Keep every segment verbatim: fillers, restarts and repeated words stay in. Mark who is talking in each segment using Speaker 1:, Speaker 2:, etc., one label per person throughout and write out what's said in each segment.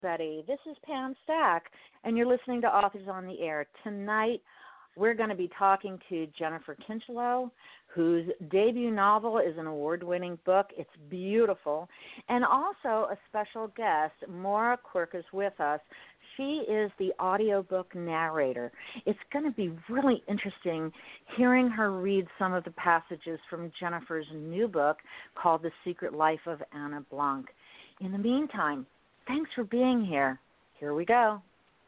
Speaker 1: everybody. This is Pam Stack, and you're listening to Authors on the Air. Tonight, we're going to be talking to Jennifer Kincheloe, whose debut novel is an award-winning book. It's beautiful. And also a special guest, Maura Quirk, is with us. She is the audiobook narrator. It's going to be really interesting hearing her read some of the passages from Jennifer's new book called The Secret Life of Anna Blank. In the meantime, thanks for being here. Here we go.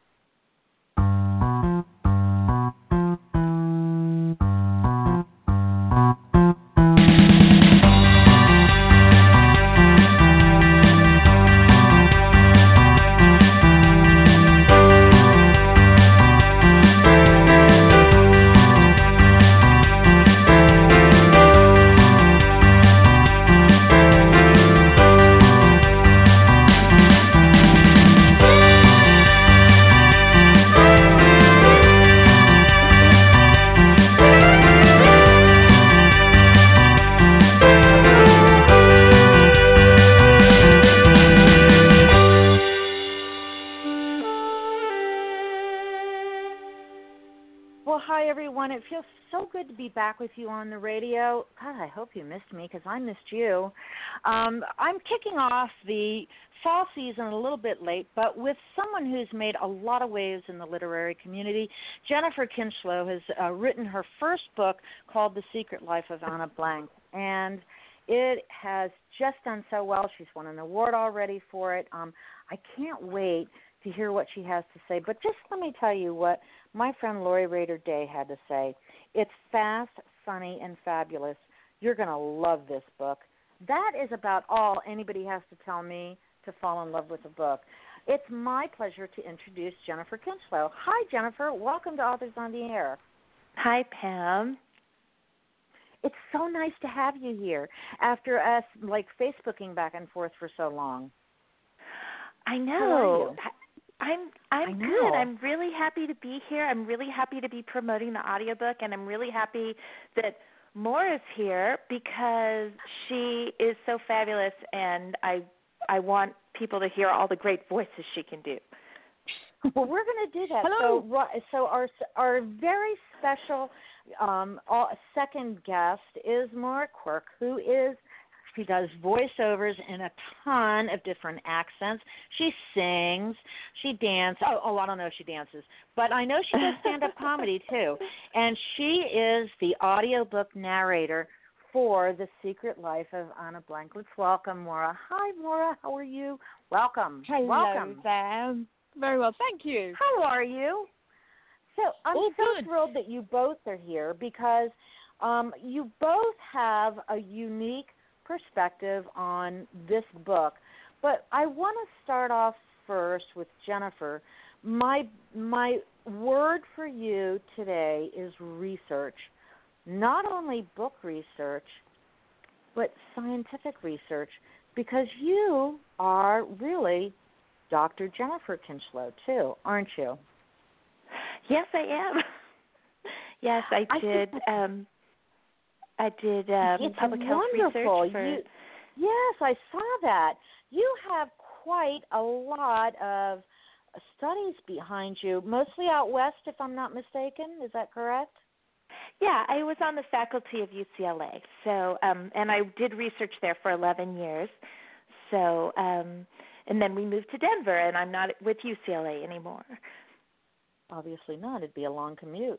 Speaker 1: It feels so good to be back with you on the radio. God, I hope you missed me because I missed you. Um, I'm kicking off the fall season a little bit late, but with someone who's made a lot of waves in the literary community. Jennifer Kincheloe has uh, written her first book called The Secret Life of Anna Blank, and it has just done so well. She's won an award already for it. Um, I can't wait to hear what she has to say, but just let me tell you what my friend Lori Rader Day had to say. It's fast, funny, and fabulous. You're going to love this book. That is about all anybody has to tell me to fall in love with a book. It's my pleasure to introduce Jennifer Kincheloe. Hi, Jennifer. Welcome to Authors on the Air.
Speaker 2: Hi, Pam.
Speaker 1: It's so nice to have you here after us, like, Facebooking back and forth for so long.
Speaker 2: I know.
Speaker 1: How are you?
Speaker 2: I'm I'm good. I'm really happy to be here. I'm really happy to be promoting the audiobook, and I'm really happy that Maura's here because she is so fabulous, and I I want people to hear all the great voices she can do.
Speaker 1: Well, we're going to do that.
Speaker 2: Hello.
Speaker 1: So, so our our very special um, second guest is Maura Quirk, who is. She does voiceovers in a ton of different accents. She sings. She dances. Oh, oh, I don't know if she dances, but I know she does stand-up comedy too. And she is the audiobook narrator for The Secret Life of Anna Blank. Let's welcome Maura. Hi, Maura. How are you? Welcome.
Speaker 3: Hello,
Speaker 1: welcome.
Speaker 3: Sam. Very well, thank you.
Speaker 1: How are you? So I'm
Speaker 3: All
Speaker 1: so
Speaker 3: good.
Speaker 1: thrilled that you both are here because um, you both have a unique perspective on this book. But I want to start off first with Jennifer. My my word for you today is research. Not only book research, but scientific research, because you are really Doctor Jennifer Kincheloe too, aren't you?
Speaker 2: Yes, I am. yes, I did. I um I did um,
Speaker 1: it's
Speaker 2: public health
Speaker 1: wonderful.
Speaker 2: research. For...
Speaker 1: You, yes, I saw that. You have quite a lot of studies behind you, mostly out west, if I'm not mistaken. Is that correct?
Speaker 2: Yeah, I was on the faculty of U C L A, so um, and I did research there for eleven years. So, um, and then we moved to Denver, and I'm not with U C L A anymore.
Speaker 1: Obviously not. It'd be a long commute.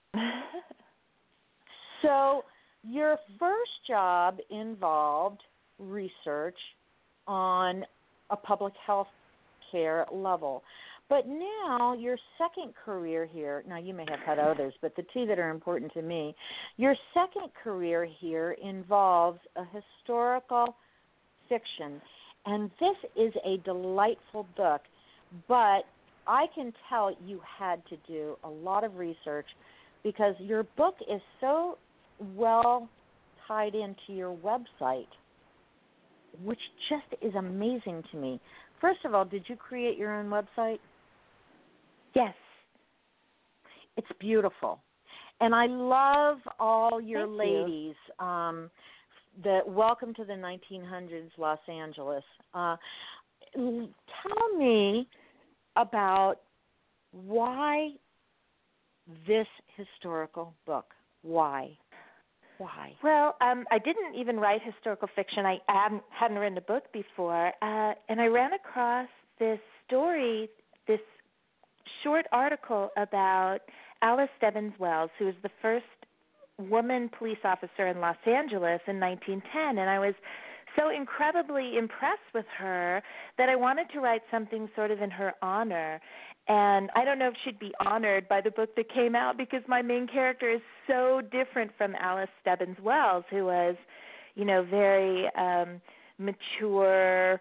Speaker 1: So. Your first job involved research on a public health care level. But now your second career here, now you may have had others, but the two that are important to me, your second career here involves a historical fiction. And this is a delightful book, but I can tell you had to do a lot of research because your book is so well tied into your website, which just is amazing to me. First of all, did you create your own website?
Speaker 2: Yes.
Speaker 1: It's beautiful. And I love all your
Speaker 2: Thank
Speaker 1: ladies. You. Um, the Welcome to the nineteen hundreds Los Angeles. Uh, tell me about why this historical book. Why? Why?
Speaker 2: Well, um, I didn't even write historical fiction. I hadn't, hadn't written a book before, uh, and I ran across this story, this short article about Alice Stebbins Wells, who was the first woman police officer in Los Angeles in nineteen ten, and I was so incredibly impressed with her that I wanted to write something sort of in her honor. And I don't know if she'd be honored by the book that came out because my main character is so different from Alice Stebbins Wells, who was, you know, very um, mature,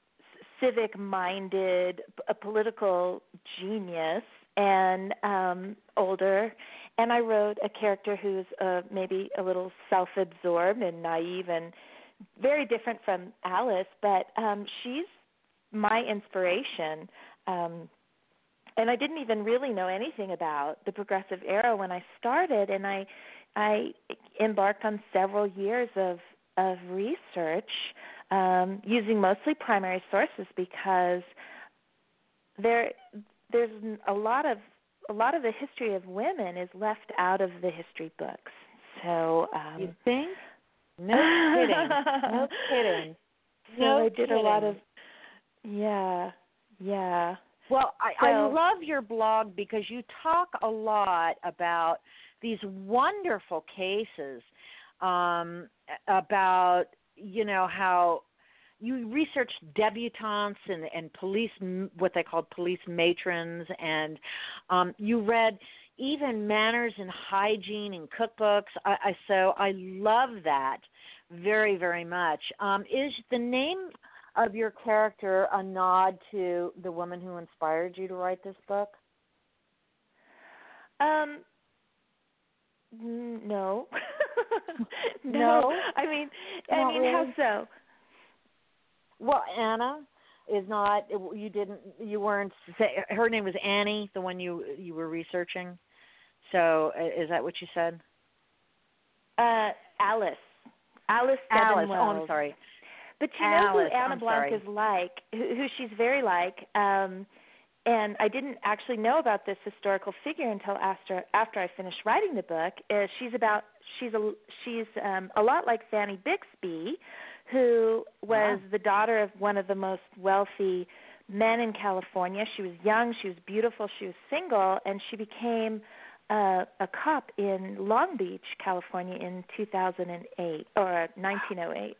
Speaker 2: civic-minded, a political genius, and um, older. And I wrote a character who's uh, maybe a little self-absorbed and naive and very different from Alice, but um, she's my inspiration. Um, and I didn't even really know anything about the Progressive Era when I started, and I I embarked on several years of of research um, using mostly primary sources because there there's a lot of a lot of the history of women is left out of the history books. So um,
Speaker 1: you think? No kidding. No kidding.
Speaker 2: So
Speaker 1: no
Speaker 2: I did
Speaker 1: kidding.
Speaker 2: a lot of, yeah, yeah.
Speaker 1: Well, I,
Speaker 2: so,
Speaker 1: I love your blog because you talk a lot about these wonderful cases, um, about, you know, how you researched debutantes and, and police, what they called police matrons, and um, you read even manners and hygiene and cookbooks. I, I so I love that very, very much. Um, is the name of your character a nod to the woman who inspired you to write this book?
Speaker 2: Um, no. no.
Speaker 1: no.
Speaker 2: I mean, I
Speaker 1: Not
Speaker 2: mean,
Speaker 1: really.
Speaker 2: how so?
Speaker 1: Well, Anna is not. You didn't. You weren't. Her name was Annie, the one you you were researching. So, is that what you said?
Speaker 2: Uh, Alice. Alice
Speaker 1: Alice.
Speaker 2: Stebbins Wells.
Speaker 1: Oh, I'm sorry.
Speaker 2: But you
Speaker 1: Alice,
Speaker 2: know who Anna
Speaker 1: I'm
Speaker 2: Blanc
Speaker 1: sorry.
Speaker 2: is like, who, who she's very like, um, and I didn't actually know about this historical figure until after after I finished writing the book. Uh, she's about she's a she's um, a lot like Fanny Bixby, who was
Speaker 1: Wow.
Speaker 2: the daughter of one of the most wealthy men in California. She was young, she was beautiful, she was single, and she became uh, a cop in Long Beach, California, in two thousand eight or nineteen oh eight.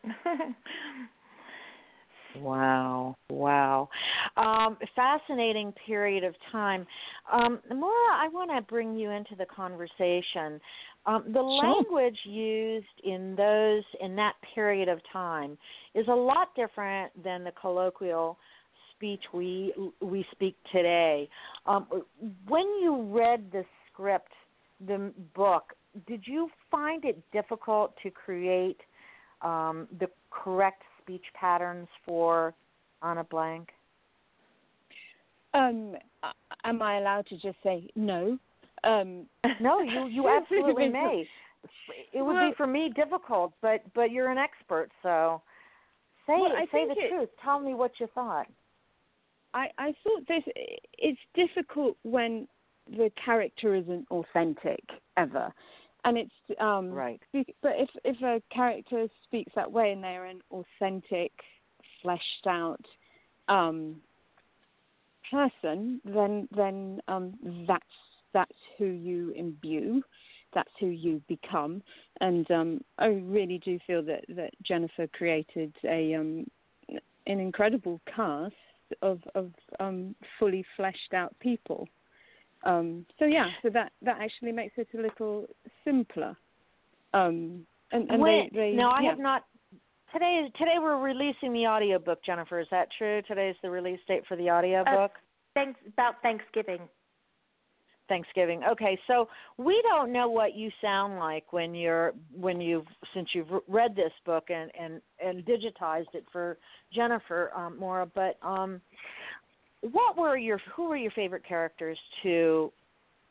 Speaker 1: Wow, wow. Um, fascinating period of time. Um, Maura, I want to bring you into the conversation. Um, the
Speaker 3: Sure.
Speaker 1: language used in those in that period of time is a lot different than the colloquial speech we we speak today. Um, when you read the script, the book, did you find it difficult to create um, the correct speech patterns for Anna Blanc?
Speaker 3: Um, am I allowed to just say no? Um,
Speaker 1: no, you, you absolutely may. It would
Speaker 3: well,
Speaker 1: be for me difficult, but, but you're an expert, so say
Speaker 3: well, I
Speaker 1: say
Speaker 3: think
Speaker 1: the
Speaker 3: it,
Speaker 1: truth. Tell me what you thought.
Speaker 3: I, I thought this. It's difficult when the character isn't authentic ever, and it's um,
Speaker 1: right.
Speaker 3: But if if a character speaks that way and they're an authentic, fleshed out um, person, then then um, that's that's who you imbue, that's who you become, and um, I really do feel that, that Jennifer created a um, an incredible cast of of um, fully fleshed out people. Um, so yeah, so that, that actually makes it a little simpler. Um, and and
Speaker 1: when,
Speaker 3: they, they
Speaker 1: no, I
Speaker 3: yeah.
Speaker 1: have not. Today, today we're releasing the audiobook, Jennifer. Is that true? Today's the release date for the audiobook?
Speaker 2: Uh, thanks, about Thanksgiving.
Speaker 1: Thanksgiving. Okay, so we don't know what you sound like when you're when you've since you've read this book and and, and digitized it for Jennifer, um, Maura. But um, what were your who were your favorite characters to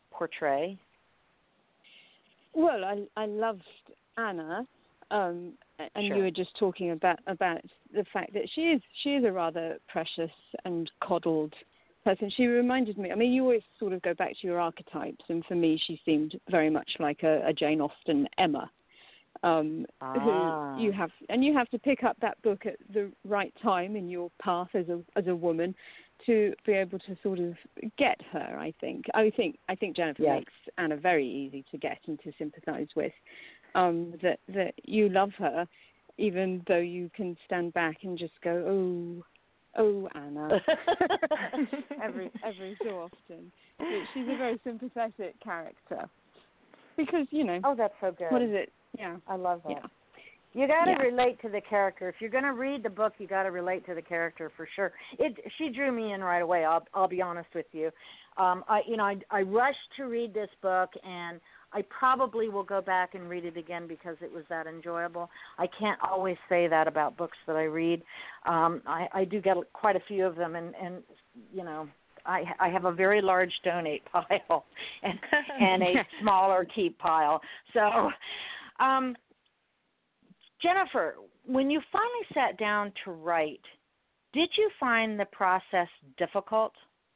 Speaker 1: portray?
Speaker 3: Well, I I loved Anna. Um, and
Speaker 1: sure.
Speaker 3: you were just talking about about the fact that she is she is a rather precious and coddled person. She reminded me. I mean, you always sort of go back to your archetypes, and for me, she seemed very much like a, a Jane Austen Emma. Um,
Speaker 1: ah.
Speaker 3: who you have, and you have to pick up that book at the right time in your path as a as a woman to be able to sort of get her. I think. I think. I think Jennifer
Speaker 1: yes.
Speaker 3: makes Anna very easy to get and to sympathise with. Um, that that you love her, even though you can stand back and just go, oh, oh, Anna, every every so often. But she's a very sympathetic character because you know.
Speaker 1: Oh, that's so good.
Speaker 3: What is it? Yeah,
Speaker 1: I love that.
Speaker 3: Yeah.
Speaker 1: You got to
Speaker 3: yeah.
Speaker 1: relate to the character. If you're going to read the book, you got to relate to the character for sure. It she drew me in right away. I'll I'll be honest with you. Um, I you know I I rushed to read this book, and I probably will go back and read it again because it was that enjoyable. I can't always say that about books that I read. Um, I I do get quite a few of them, and and you know. I, I have a very large donate pile and, and a smaller keep pile. So, um, Jennifer, when you finally sat down to write, did you find the process difficult?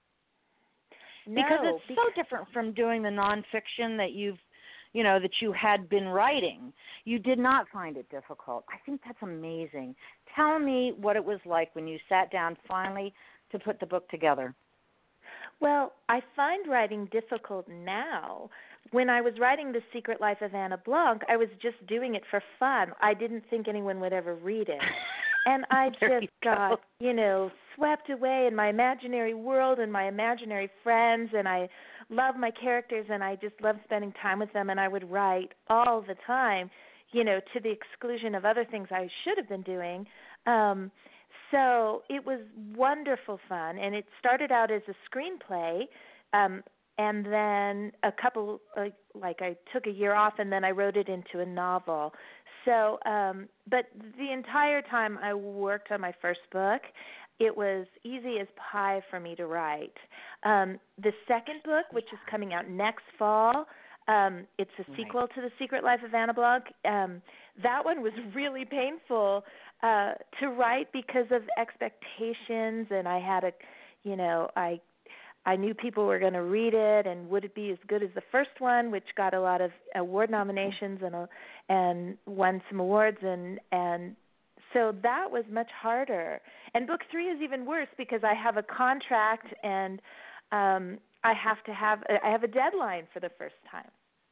Speaker 2: No,
Speaker 1: because it's
Speaker 2: because
Speaker 1: so different from doing the nonfiction that you've, you know, that you had been writing. You did not find it difficult. I think that's amazing. Tell me what it was like when you sat down finally to put the book together.
Speaker 2: Well, I find writing difficult now. When I was writing The Secret Life of Anna Blanc, I was just doing it for fun. I didn't think anyone would ever read it. And I just
Speaker 1: you
Speaker 2: got,
Speaker 1: go.
Speaker 2: you know, swept away in my imaginary world and my imaginary friends, and I love my characters, and I just love spending time with them, and I would write all the time, you know, to the exclusion of other things I should have been doing. Um So it was wonderful fun, and it started out as a screenplay, um, and then a couple, like, like I took a year off, and then I wrote it into a novel. So, um, but the entire time I worked on my first book, it was easy as pie for me to write. Um, the second book, which is coming out next fall, um, it's a sequel
Speaker 1: right.
Speaker 2: to The Secret Life of Anna Blanc. Um, that one was really painful uh, to write because of expectations, and I had a, you know, I I knew people were going to read it, and would it be as good as the first one, which got a lot of award nominations and a, and won some awards, and and so that was much harder. And book three is even worse because I have a contract, and um, I have to have I have a deadline for the first time.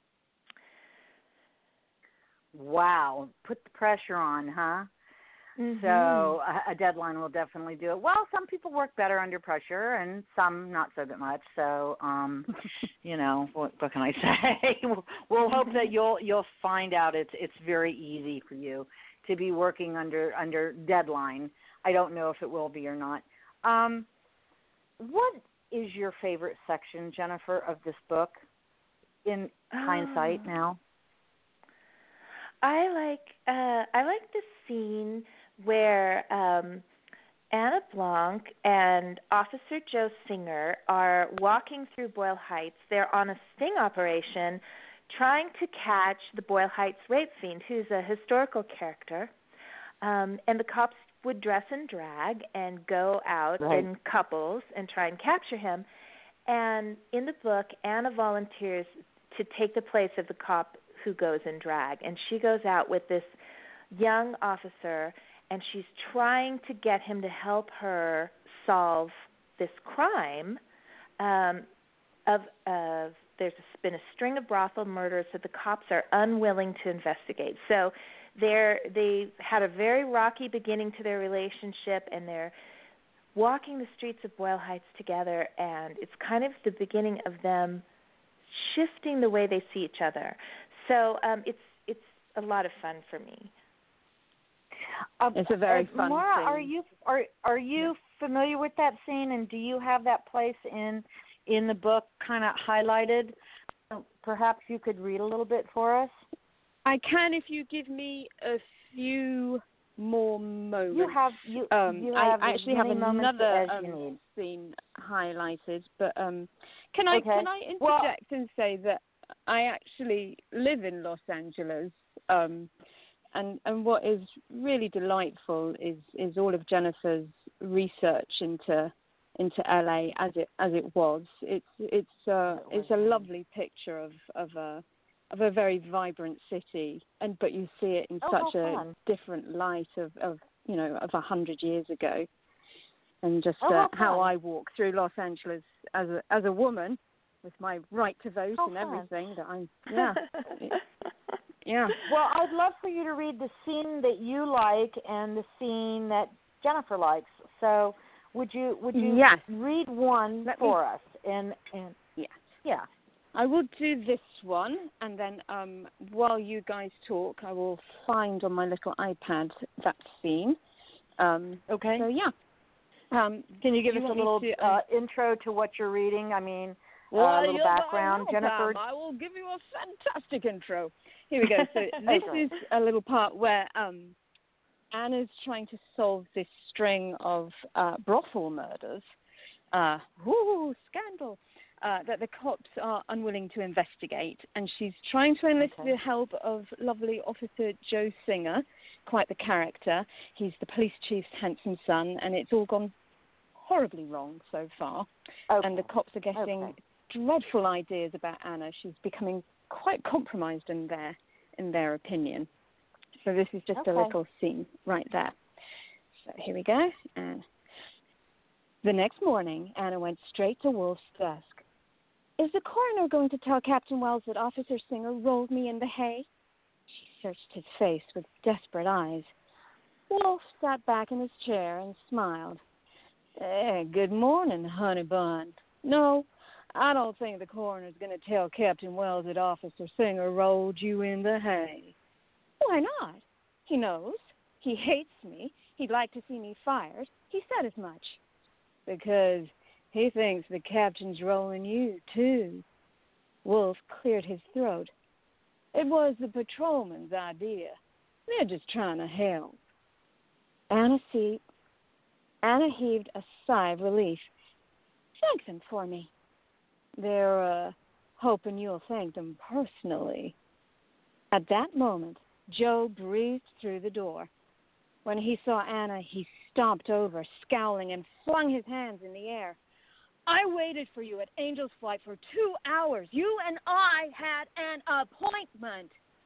Speaker 1: Wow, put the pressure on, huh?
Speaker 2: Mm-hmm.
Speaker 1: So a, a deadline will definitely do it. Well, some people work better under pressure, and some not so much. So, um, you know, what, what can I say? we'll, we'll hope that you'll you'll find out it's it's very easy for you to be working under under deadline. I don't know if it will be or not. Um, what is your favorite section, Jennifer, of this book? In hindsight,
Speaker 2: oh.
Speaker 1: now.
Speaker 2: I like uh, I like the scene where um, Anna Blanc and Officer Joe Singer are walking through Boyle Heights. They're on a sting operation trying to catch the Boyle Heights rape fiend, who's a historical character. Um, and the cops would dress in drag and go out
Speaker 1: right.
Speaker 2: in couples and try and capture him. And in the book, Anna volunteers to take the place of the cop who goes in drag. And she goes out with this young officer, and she's trying to get him to help her solve this crime um, of, of there's been a string of brothel murders that the cops are unwilling to investigate. So they're, they had a very rocky beginning to their relationship, and they're walking the streets of Boyle Heights together, and it's kind of the beginning of them shifting the way they see each other. So um, it's it's a lot of fun for me.
Speaker 1: Uh,
Speaker 3: it's a very
Speaker 1: uh,
Speaker 3: fun
Speaker 1: Maura,
Speaker 3: scene.
Speaker 1: are you are are you familiar with that scene, and do you have that place in in the book kind of highlighted? Perhaps you could read a little bit for us.
Speaker 3: I can if you give me a few more moments.
Speaker 1: You have you.
Speaker 3: Um,
Speaker 1: you have
Speaker 3: I actually have another
Speaker 1: um,
Speaker 3: scene highlighted, but um, can I
Speaker 1: okay.
Speaker 3: can I interject
Speaker 1: well,
Speaker 3: and say that I actually live in Los Angeles, um, and and what is really delightful is is all of Jennifer's research into into L A as it as it was. It's it's uh, it's a lovely picture of of a of a very vibrant city, and but you see it in
Speaker 1: oh,
Speaker 3: such a
Speaker 1: fun.
Speaker 3: different light of, of you know of a hundred years ago, and just
Speaker 1: oh,
Speaker 3: uh,
Speaker 1: how
Speaker 3: how I walk through Los Angeles as a as a woman with my right to vote
Speaker 1: oh,
Speaker 3: and
Speaker 1: fun.
Speaker 3: everything. That I'm yeah yeah.
Speaker 1: Well, I'd love for you to read the scene that you like and the scene that Jennifer likes. So, would you would you
Speaker 3: yes.
Speaker 1: read one
Speaker 3: Let
Speaker 1: for
Speaker 3: me,
Speaker 1: us? And and
Speaker 3: yes.
Speaker 1: yeah,
Speaker 3: I will do this one, and then um, while you guys talk, I will find on my little iPad that scene. Um,
Speaker 1: okay.
Speaker 3: So yeah. Um,
Speaker 1: Can you give
Speaker 3: you
Speaker 1: us a
Speaker 3: want me
Speaker 1: little
Speaker 3: to,
Speaker 1: uh,
Speaker 3: um,
Speaker 1: intro to what you're reading? I mean,
Speaker 3: well,
Speaker 1: a uh, little
Speaker 3: you'll
Speaker 1: background,
Speaker 3: know,
Speaker 1: Jennifer.
Speaker 3: Pam. I will give you a fantastic intro. Here we go. So this
Speaker 1: okay.
Speaker 3: is a little part where um, Anna's trying to solve this string of uh, brothel murders. Uh, woo, scandal. Uh, that the cops are unwilling to investigate, and she's trying to enlist
Speaker 1: okay.
Speaker 3: the help of lovely Officer Joe Singer, quite the character. He's the police chief's handsome son, and it's all gone horribly wrong so far.
Speaker 1: Okay.
Speaker 3: And the cops are getting
Speaker 1: okay.
Speaker 3: dreadful ideas about Anna. She's becoming quite compromised in their in their opinion. So this is just
Speaker 1: okay.
Speaker 3: a little scene right there. So here we go. And the next morning, Anna went straight to Wolf's desk. Is the coroner going to tell Captain Wells that Officer Singer rolled me in the hay? She searched his face with desperate eyes. Wolf sat back in his chair and smiled. Eh, good morning, honey bun. No, I don't think the coroner's going to tell Captain Wells that Officer Singer rolled you in the hay. Why not? He knows. He hates me. He'd like to see me fired. He said as much. Because he thinks the captain's rolling you, too. Wolf cleared his throat. It was the patrolman's idea. They're just trying to help. Anna, see, Anna heaved a sigh of relief. Thank them for me. They're uh, hoping you'll thank them personally. At that moment, Joe breathed through the door. When he saw Anna, he stomped over, scowling, and flung his hands in the air. I waited for you at Angel's Flight for two hours. You and I had an appointment.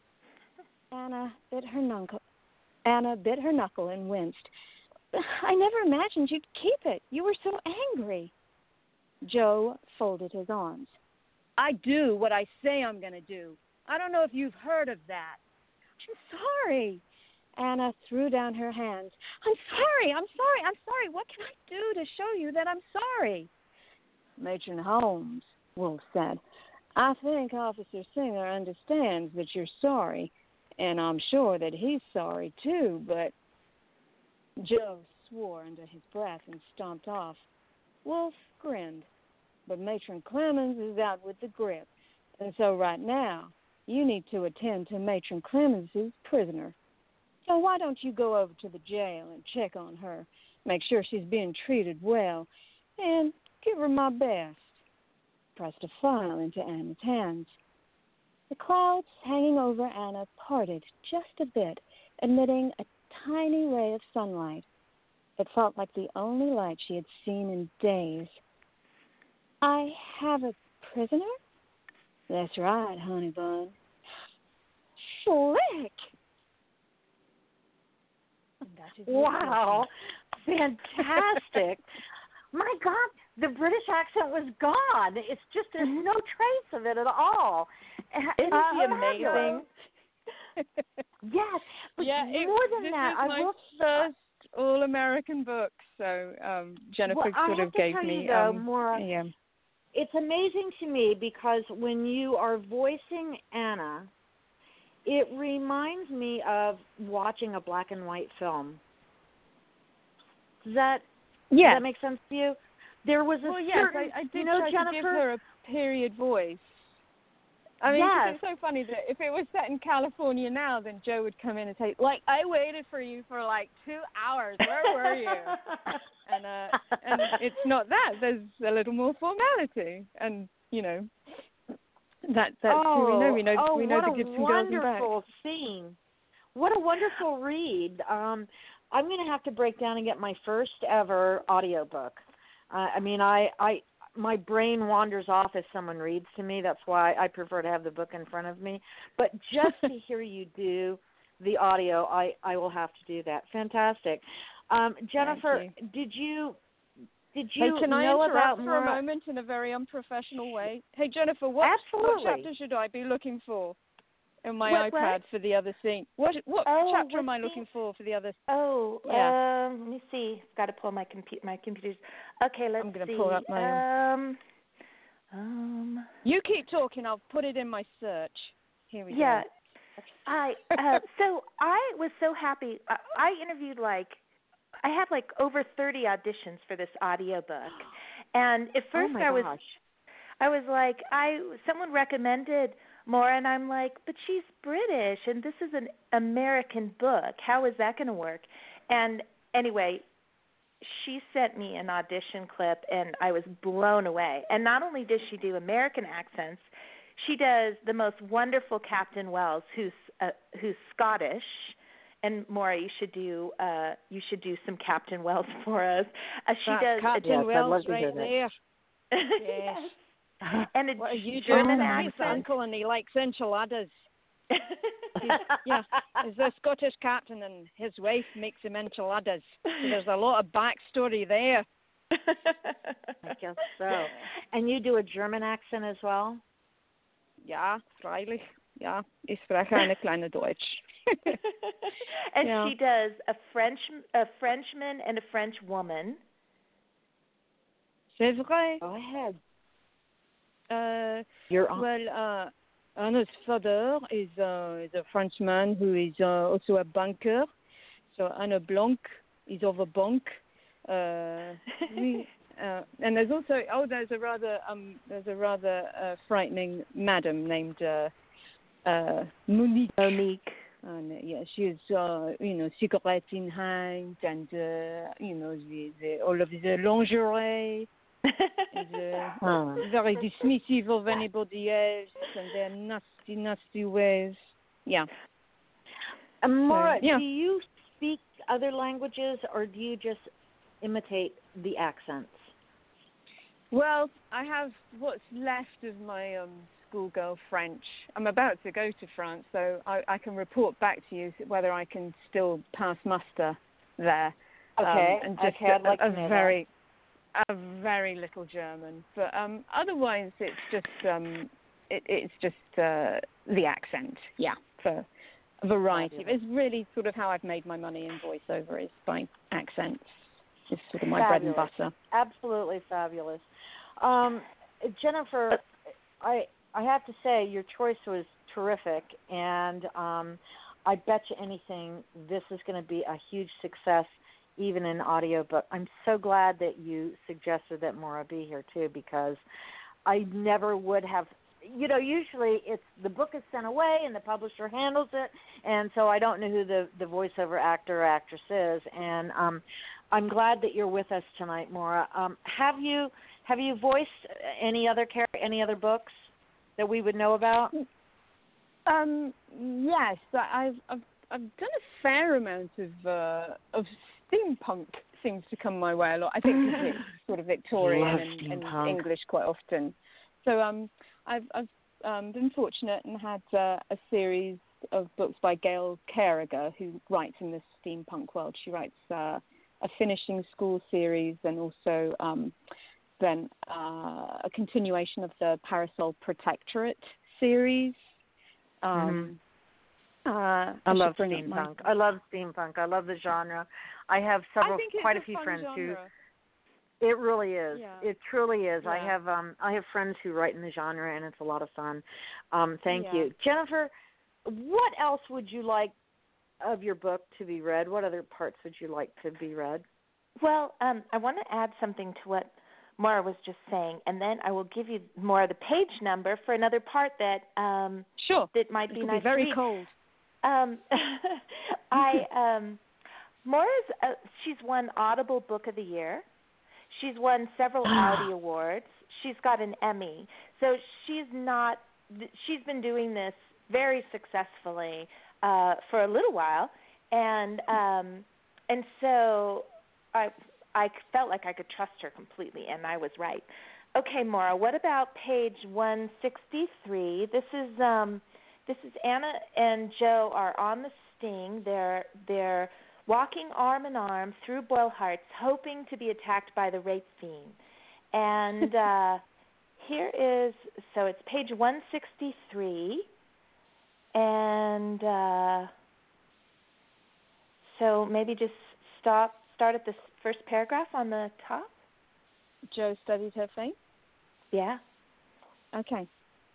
Speaker 3: Anna bit her knuckle. Anna bit her knuckle and winced. I never imagined you'd keep it. You were so angry. Joe folded his arms. I do what I say I'm going to do. I don't know if you've heard of that. I'm sorry. Anna threw down her hands. I'm sorry. I'm sorry. I'm sorry. What can I do to show you that I'm sorry? Matron Holmes, Wolf said, I think Officer Singer understands that you're sorry, and I'm sure that he's sorry too, but... Joe swore under his breath and stomped off. Wolf grinned, but Matron Clemens is out with the grip, and so right now you need to attend to Matron Clemens's prisoner. So why don't you go over to the jail and check on her, make sure she's being treated well, and give her my best. Pressed a file into Anna's hands. The clouds hanging over Anna parted just a bit, emitting a tiny ray of sunlight. It felt like the only light she had seen in days. I have a prisoner? That's right, honey bun. Slick!
Speaker 1: Wow, fantastic. My God, the British accent was gone. It's just, there's no trace of it at all.
Speaker 2: Isn't
Speaker 1: uh,
Speaker 2: he amazing?
Speaker 1: Yes, but
Speaker 3: yeah, it,
Speaker 1: more than
Speaker 3: this
Speaker 1: that,
Speaker 3: is
Speaker 1: I
Speaker 3: my
Speaker 1: will
Speaker 3: first all-American book, so um, Jennifer
Speaker 1: well,
Speaker 3: sort of gave me.
Speaker 1: You, though,
Speaker 3: um,
Speaker 1: Maura,
Speaker 3: yeah.
Speaker 1: It's amazing to me because when you are voicing Anna, it reminds me of watching a black and white film. Does that
Speaker 3: yeah.
Speaker 1: does that make sense to you? There was a
Speaker 3: well,
Speaker 1: certain,
Speaker 3: yes, I, I did
Speaker 1: you know,
Speaker 3: try
Speaker 1: Jennifer,
Speaker 3: to give her a period voice. I mean,
Speaker 1: yes.
Speaker 3: it's so funny that if it was set in California now, then Joe would come in and say, like, I waited for you for like two hours. Where were you? and uh, and it's not that. There's a little more formality, and you know, that that's
Speaker 1: oh,
Speaker 3: who we know. We know
Speaker 1: oh,
Speaker 3: we know
Speaker 1: what
Speaker 3: the
Speaker 1: a
Speaker 3: Gibson girls and back.
Speaker 1: wonderful scene! what a wonderful read. Um, I'm going to have to break down and get my first ever audiobook. Uh, I mean, I, I, my brain wanders off if someone reads to me. That's why I prefer to have the book in front of me. But just to hear you do the audio, I, I will have to do that. Fantastic. Um, Jennifer,
Speaker 3: you.
Speaker 1: did you did you
Speaker 3: hey, can I
Speaker 1: know
Speaker 3: interrupt
Speaker 1: about
Speaker 3: for
Speaker 1: more?
Speaker 3: a moment in a very unprofessional way? Hey, Jennifer, what,
Speaker 1: Absolutely.
Speaker 3: what chapter should I be looking for in my
Speaker 2: what,
Speaker 3: iPad
Speaker 2: what?
Speaker 3: for the other scene? What what
Speaker 2: Oh,
Speaker 3: chapter am I
Speaker 2: the...
Speaker 3: looking for for the other?
Speaker 2: Oh,
Speaker 3: yeah.
Speaker 2: um, let me see. I've got to pull my compu- my computers. Okay, let's
Speaker 3: I'm going
Speaker 2: see.
Speaker 3: to pull up my.
Speaker 2: Um, um.
Speaker 3: You keep talking. I'll put it in my search. Here we
Speaker 2: yeah,
Speaker 3: go.
Speaker 2: I. Uh, so I was so happy. I, I interviewed like. I had like over thirty auditions for this audiobook. And at first
Speaker 1: oh my
Speaker 2: I was
Speaker 1: gosh.
Speaker 2: I was like I someone recommended Maura and I'm like, but she's British and this is an American book. How is that going to work? And anyway, she sent me an audition clip and I was blown away. And not only does she do American accents, she does the most wonderful Captain Wells who's uh, who's Scottish. And Maura, you should do uh, you should do some Captain Wells for us. Uh, she
Speaker 3: That's
Speaker 2: does
Speaker 3: Captain
Speaker 1: yes,
Speaker 3: Wells right
Speaker 1: that.
Speaker 3: there.
Speaker 2: Yes. And a
Speaker 3: what are you
Speaker 2: German
Speaker 3: doing?
Speaker 2: accent.
Speaker 3: His uncle and he likes enchiladas. yeah, he's a Scottish captain and his wife makes him enchiladas. So there's a lot of backstory there.
Speaker 1: I guess so. And you do a German accent as well?
Speaker 3: Ja, freilich. Ja, ich spreche eine kleine Deutsch.
Speaker 2: and
Speaker 3: yeah.
Speaker 2: she does a French, a Frenchman and a French woman.
Speaker 3: C'est vrai.
Speaker 1: Go ahead.
Speaker 3: Uh,
Speaker 1: You're on.
Speaker 3: well, uh, Anna's father is, uh, is a Frenchman who is uh, also a banker. So Anna Blanc is of a bank. Uh, we, uh, and there's also oh, there's a rather um, there's a rather uh, frightening madam named uh, uh, Monique.
Speaker 2: Monique.
Speaker 3: And uh, yeah, she's uh, you know cigarettes in hand, and uh, you know the, the, all of the lingerie. is uh,
Speaker 1: huh.
Speaker 3: very dismissive of anybody else and their nasty, nasty ways. Yeah.
Speaker 1: And Maura,
Speaker 3: so, yeah.
Speaker 1: do you speak other languages or do you just imitate the accents?
Speaker 3: Well, I have what's left of my um, schoolgirl French. I'm about to go to France, so I, I can report back to you whether I can still pass muster there.
Speaker 1: Okay.
Speaker 3: Um, and just
Speaker 1: okay, I'd
Speaker 3: a,
Speaker 1: like
Speaker 3: a
Speaker 1: to know
Speaker 3: very, that. a very little German. But um, otherwise, it's just um, it, it's just uh, the accent. Yeah, for a variety.
Speaker 1: Fabulous.
Speaker 3: It's really sort of how I've made my money in voiceover is by accents. It's sort of my
Speaker 1: fabulous.
Speaker 3: bread and butter.
Speaker 1: Absolutely fabulous. Um, Jennifer, I I have to say your choice was terrific, and um, I bet you anything this is going to be a huge success, even in audiobook. I'm so glad that you suggested that Maura be here too, because I never would have. You know, usually it's the book is sent away and the publisher handles it, and so I don't know who the, the voiceover actor or actress is. And um, I'm glad that you're with us tonight, Maura. Um, have you have you voiced any other char- any other books that we would know about?
Speaker 3: Um, yes, I've I've I've done a fair amount of uh, of steampunk. Seems to come my way a lot. I think because it's sort of Victorian and, and English quite often. So um, I've I've um, been fortunate and had uh, a series of books by Gail Carriger, who writes in the steampunk world. She writes uh, a finishing school series and also um, then uh, a continuation of the Parasol Protectorate series. Um,
Speaker 1: mm-hmm. uh, I, I love steampunk. My... I love steampunk. I love the genre. I have several,
Speaker 3: I
Speaker 1: quite a,
Speaker 3: a
Speaker 1: few friends
Speaker 3: genre.
Speaker 1: who. It really is.
Speaker 3: Yeah.
Speaker 1: It truly is.
Speaker 3: Yeah.
Speaker 1: I have um I have friends who write in the genre, and it's a lot of fun. Um, thank
Speaker 3: yeah.
Speaker 1: you, Jennifer. What else would you like of your book to be read? What other parts would you like to be read?
Speaker 2: Well, um, I want to add something to what Maura was just saying, and then I will give you more of the page number for another part that um
Speaker 3: sure
Speaker 2: that might be
Speaker 3: It'll
Speaker 2: nice
Speaker 3: be very
Speaker 2: to read.
Speaker 3: cold.
Speaker 2: Um, I um, Maura's uh, she's won Audible Book of the Year. She's won several Audie awards. She's got an Emmy. So she's not. She's been doing this very successfully uh, for a little while, and um, and so I I felt like I could trust her completely, and I was right. Okay, Maura, what about page one sixty-three? This is um, this is Anna and Joe are on the sting. They're they're walking arm in arm through Boyle Heights, hoping to be attacked by the rape fiend. And uh, here is so it's page one sixty-three, and uh, so maybe just stop start at the first paragraph on the top.
Speaker 3: Joe studied her face?
Speaker 2: Yeah.
Speaker 3: Okay.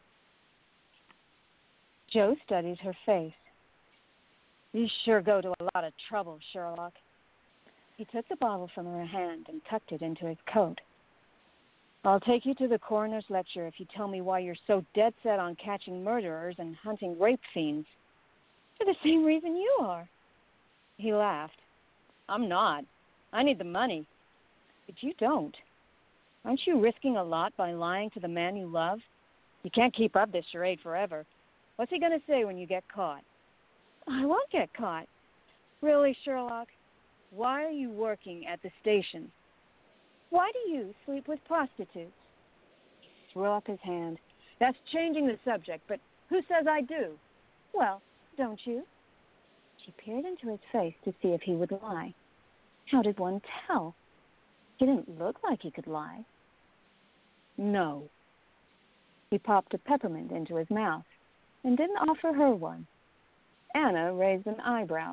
Speaker 3: Joe studied her face. You sure go to a lot of trouble, Sherlock. He took the bottle from her hand and tucked it into his coat. I'll take you to the coroner's lecture if you tell me why you're so dead set on catching murderers and hunting rape fiends. For the same reason you are. He laughed. I'm not. I need the money. But you don't. Aren't you risking a lot by lying to the man you love? You can't keep up this charade forever. What's he going to say when you get caught? I won't get caught. Really, Sherlock? Why are you working at the station? Why do you sleep with prostitutes? He threw up his hand. That's changing the subject, but who says I do? Well, don't you? She peered into his face to see if he would lie. How did one tell? He didn't look like he could lie. No. He popped a peppermint into his mouth and didn't offer her one. Anna raised an eyebrow.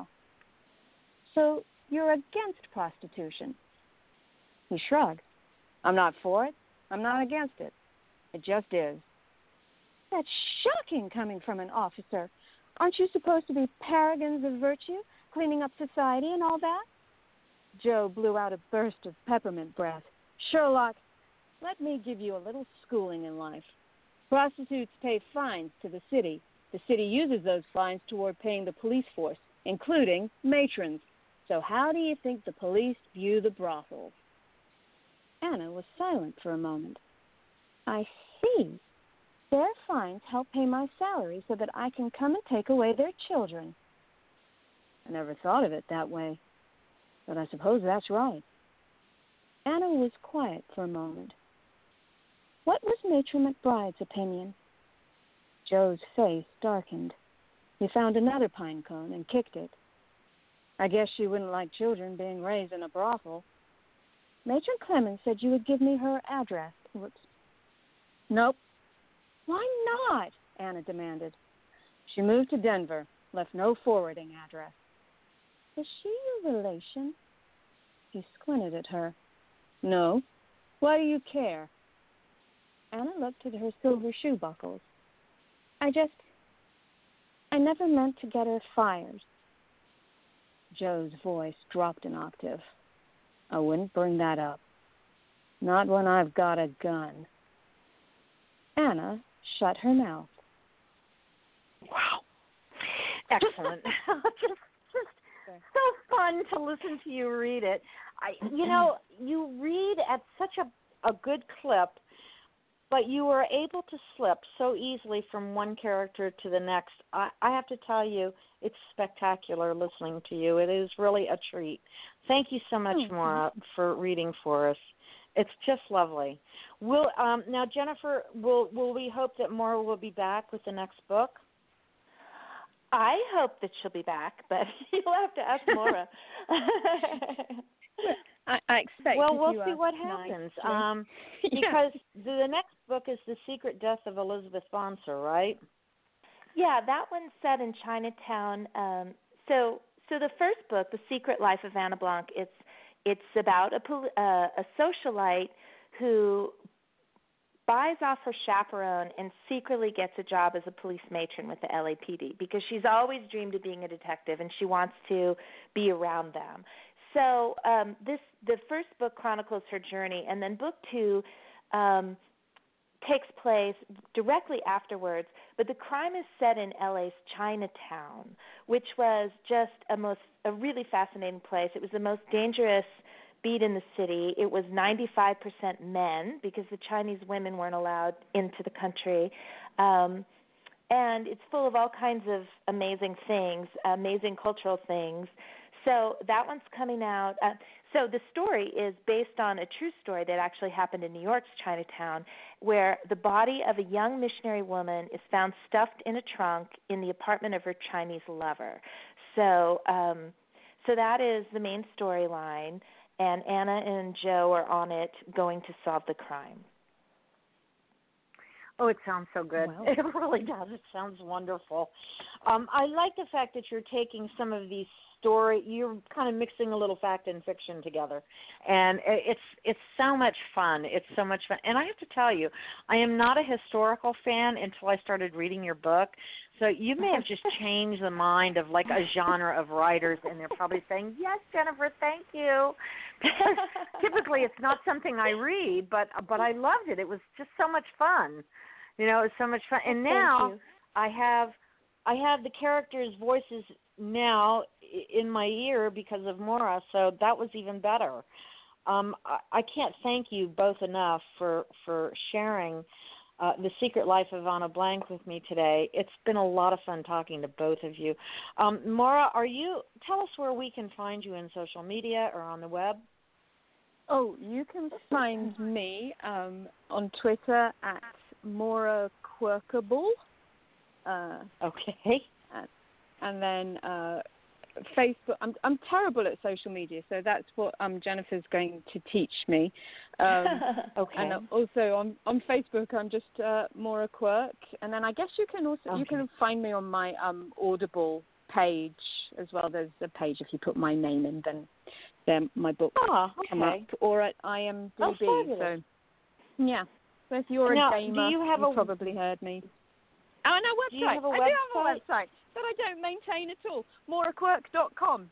Speaker 3: So you're against prostitution? He shrugged. I'm not for it. I'm not against it. It just is. That's shocking coming from an officer. Aren't you supposed to be paragons of virtue, cleaning up society and all that? Joe blew out a burst of peppermint breath. Sherlock, let me give you a little schooling in life. Prostitutes pay fines to the city. The city uses those fines toward paying the police force, including matrons. So how do you think the police view the brothels? Anna was silent for a moment. I see. Their fines help pay my salary so that I can come and take away their children. I never thought of it that way, but I suppose that's right. Anna was quiet for a moment. What was Matron McBride's opinion? Joe's face darkened. He found another pine cone and kicked it. I guess she wouldn't like children being raised in a brothel. Matron Clemens said you would give me her address. Whoops. Nope. Why not? Anna demanded. She moved to Denver, left no forwarding address. Is she your relation? He squinted at her. No. Why do you care? Anna looked at her silver shoe buckles. I just, I never meant to get her fired. Joe's voice dropped an octave. I wouldn't bring that up. Not when I've got a gun. Anna shut her mouth.
Speaker 1: Wow. Excellent. just, just so fun to listen to you read it. I, you know, you read at such a, a good clip, but you were able to slip so easily from one character to the next. I, I have to tell you, it's spectacular listening to you. It is really a treat. Thank you so much, mm-hmm. Maura, for reading for us. It's just lovely. Will um, now, Jennifer, will will we hope that Maura will be back with the next book?
Speaker 2: I hope that she'll be back, but you'll have to ask Maura.
Speaker 3: I, I expect.
Speaker 1: Well, we'll see what happens. Um, yeah. Because the, the next book is The Secret Death of Elizabeth Bonser, right?
Speaker 2: Yeah, that one's set in Chinatown. Um, so, so the first book, The Secret Life of Anna Blanc, it's it's about a uh, a socialite who buys off her chaperone and secretly gets a job as a police matron with the L A P D because she's always dreamed of being a detective and she wants to be around them. So um, this the first book chronicles her journey, and then book two um, takes place directly afterwards. But the crime is set in L A's Chinatown, which was just a most a really fascinating place. It was the most dangerous beat in the city. It was ninety-five percent men because the Chinese women weren't allowed into the country. Um, and it's full of all kinds of amazing things, amazing cultural things. So that one's coming out. Uh, so the story is based on a true story that actually happened in New York's Chinatown, where the body of a young missionary woman is found stuffed in a trunk in the apartment of her Chinese lover. So, um, so that is the main storyline, and Anna and Joe are on it, going to solve the crime.
Speaker 1: Oh, it sounds so good.
Speaker 3: Wow.
Speaker 1: It really does. It sounds wonderful. Um, I like the fact that you're taking some of these story, you're kind of mixing a little fact and fiction together, and it's it's so much fun. It's so much fun. And I have to tell you, I am not a historical fan until I started reading your book. So you may have just changed the mind of like a genre of writers, and they're probably saying, yes, Jennifer, thank you. Because typically it's not something I read, but but I loved it. It was just so much fun. You know, it was so much fun. And now I have I have the characters' voices now in my ear because of Maura, so that was even better. Um, I, I can't thank you both enough for, for sharing uh, The Secret Life of Anna Blank with me today. It's been a lot of fun talking to both of you. Um, Maura, are you, tell us where we can find you in social media or on the web.
Speaker 3: Oh, you can find me um, on Twitter at Maura Quirkable. Uh,
Speaker 1: okay.
Speaker 3: At, and then uh, Facebook. I'm I'm terrible at social media, so that's what um, Jennifer's going to teach me. Um,
Speaker 1: okay.
Speaker 3: And also on, on Facebook, I'm just uh, Maura Quirk. And then I guess you can also
Speaker 1: okay.
Speaker 3: you can find me on my um, Audible page as well. There's a page if you put my name in, then then my book
Speaker 1: oh, okay.
Speaker 3: come up. Or at I M D B.
Speaker 1: Oh,
Speaker 3: so yeah. So if you're
Speaker 1: now,
Speaker 3: a gamer,
Speaker 1: do you have
Speaker 3: you've
Speaker 1: a,
Speaker 3: probably heard me. Oh, and a website.
Speaker 1: Do you have a website?
Speaker 3: I do have a website that I don't maintain at all. Maura Quirk dot com.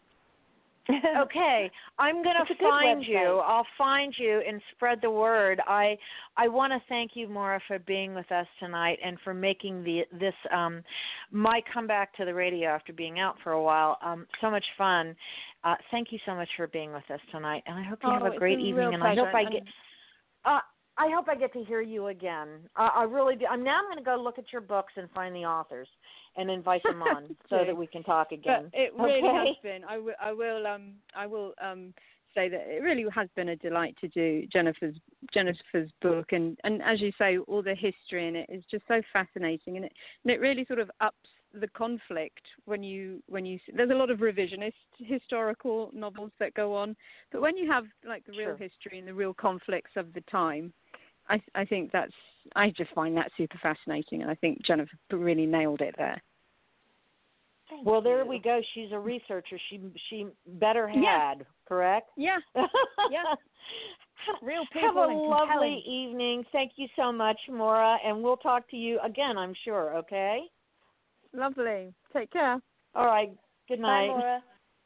Speaker 1: Okay, I'm going to find you. I'll find you and spread the word. I I want to thank you, Maura, for being with us tonight and for making the this um, my comeback to the radio after being out for a while um, so much fun. Uh, thank you so much for being with us tonight, and I hope you
Speaker 3: oh,
Speaker 1: have a great
Speaker 3: a
Speaker 1: evening. And
Speaker 3: pleasure.
Speaker 1: I hope I
Speaker 3: and
Speaker 1: get. Uh, I hope I get to hear you again. Uh, I really do. I'm now I'm going to go look at your books and find the authors and invite them on so that we can talk again.
Speaker 3: But it really
Speaker 1: okay?
Speaker 3: has been. I will. I will. Um. I will. Um. Say that it really has been a delight to do Jennifer's Jennifer's book, and, and as you say, all the history in it is just so fascinating, and it and it really sort of ups the conflict when you when you there's a lot of revisionist historical novels that go on, but when you have like the real
Speaker 1: sure.
Speaker 3: history and the real conflicts of the time, I I think that's I just find that super fascinating, and I think Jennifer really nailed it there.
Speaker 2: Thank
Speaker 1: well,
Speaker 2: you.
Speaker 1: there we go. She's a researcher. She she better had,
Speaker 3: yeah.
Speaker 1: correct?
Speaker 3: Yeah. Yeah. Real people.
Speaker 1: Have a
Speaker 3: and
Speaker 1: lovely
Speaker 3: compelling.
Speaker 1: evening. Thank you so much, Maura, and we'll talk to you again, I'm sure, okay?
Speaker 3: Lovely. Take care.
Speaker 1: All right. Good night.
Speaker 2: Bye, Maura.